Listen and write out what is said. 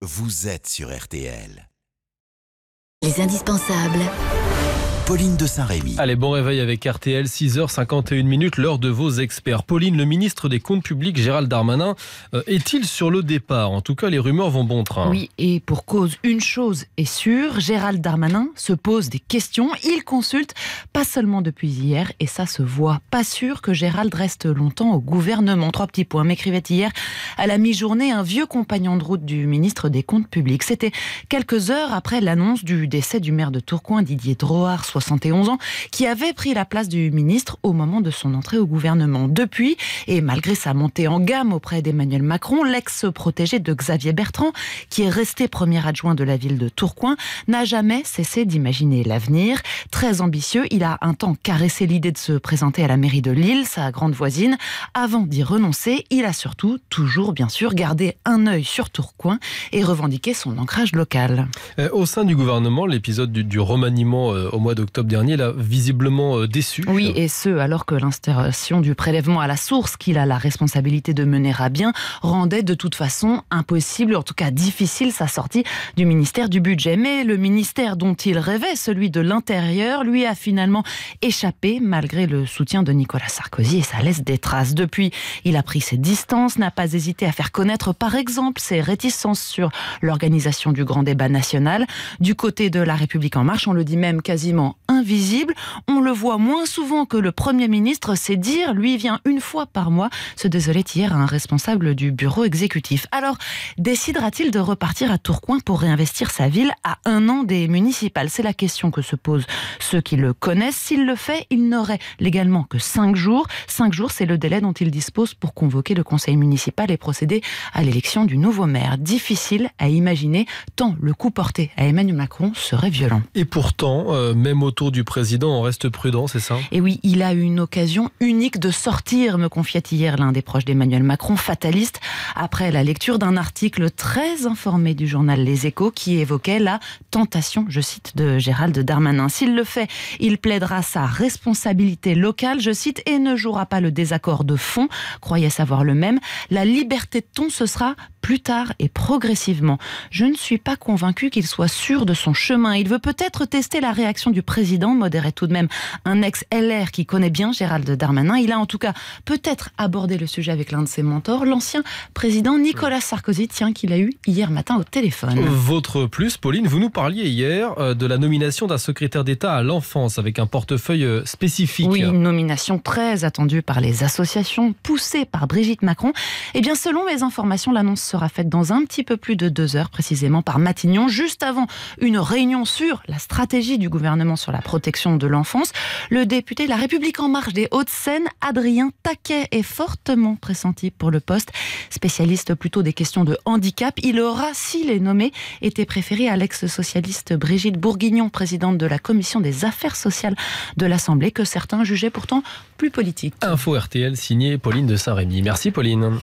vous êtes sur RTL. Les indispensables. Pauline de Saint-Rémy. Allez, bon réveil avec RTL, 6h51, l'heure de vos experts. Pauline, le ministre des Comptes publics, Gérald Darmanin, est-il sur le départ? En tout cas, les rumeurs vont bon train. Oui, et pour cause, une chose est sûre, Gérald Darmanin se pose des questions. Il consulte, pas seulement depuis hier, et ça se voit. Pas sûr que Gérald reste longtemps au gouvernement. 3 petits points. M'écrivait hier, à la mi-journée, un vieux compagnon de route du ministre des Comptes publics. C'était quelques heures après l'annonce du décès du maire de Tourcoing, Didier Drouhard, 71 ans, qui avait pris la place du ministre au moment de son entrée au gouvernement. Depuis, et malgré sa montée en gamme auprès d'Emmanuel Macron, l'ex-protégé de Xavier Bertrand, qui est resté premier adjoint de la ville de Tourcoing, n'a jamais cessé d'imaginer l'avenir. Très ambitieux, il a un temps caressé l'idée de se présenter à la mairie de Lille, sa grande voisine. Avant d'y renoncer, il a surtout, toujours bien sûr, gardé un œil sur Tourcoing et revendiqué son ancrage local. Au sein du gouvernement, l'épisode du remaniement au mois d'octobre dernier l'a visiblement déçu. Oui, et ce, alors que l'instauration du prélèvement à la source qu'il a la responsabilité de mener à bien rendait de toute façon impossible, en tout cas difficile, sa sortie du ministère du Budget. Mais le ministère dont il rêvait, celui de l'Intérieur, lui a finalement échappé malgré le soutien de Nicolas Sarkozy, et ça laisse des traces. Depuis, il a pris ses distances, n'a pas hésité à faire connaître par exemple ses réticences sur l'organisation du grand débat national. Du côté de La République En Marche, on le dit même quasiment invisible. On le voit moins souvent que le Premier ministre, c'est dire. Lui vient une fois par mois se désolait hier à un responsable du bureau exécutif. Alors, décidera-t-il de repartir à Tourcoing pour réinvestir sa ville à 1 an des municipales? C'est la question que se posent ceux qui le connaissent. S'il le fait, il n'aurait légalement que 5 jours. 5 jours, c'est le délai dont il dispose pour convoquer le conseil municipal et procéder à l'élection du nouveau maire. Difficile à imaginer, tant le coup porté à Emmanuel Macron serait violent. Et pourtant, même autour du président, on reste prudent, c'est ça? Et oui, il a eu une occasion unique de sortir, me confiait hier l'un des proches d'Emmanuel Macron, fataliste, après la lecture d'un article très informé du journal Les Échos qui évoquait la tentation, je cite, de Gérald Darmanin. S'il le fait, il plaidera sa responsabilité locale, je cite, et ne jouera pas le désaccord de fond, croyait savoir le même. La liberté de ton, ce sera plus tard et progressivement. Je ne suis pas convaincu qu'il soit sûr de son chemin. Il veut peut-être tester la réaction du président, modérait tout de même un ex-LR qui connaît bien Gérald Darmanin. Il a en tout cas peut-être abordé le sujet avec l'un de ses mentors, l'ancien président Nicolas Sarkozy, qu'il a eu hier matin au téléphone. Votre plus, Pauline, vous nous parliez hier de la nomination d'un secrétaire d'État à l'enfance avec un portefeuille spécifique. Oui, une nomination très attendue par les associations, poussée par Brigitte Macron. Eh bien, selon mes informations, l'annonce sera faite dans un petit peu plus de 2 heures, précisément par Matignon, juste avant une réunion sur la stratégie du gouvernement sur la protection de l'enfance. Le député de La République En Marche des Hauts-de-Seine, Adrien Taquet, est fortement pressenti pour le poste. Spécialiste plutôt des questions de handicap, il aura, s'il est nommé, été préféré à l'ex-socialiste Brigitte Bourguignon, présidente de la commission des affaires sociales de l'Assemblée, que certains jugeaient pourtant plus politique. Info RTL, signé Pauline de Saint-Rémy. Merci Pauline.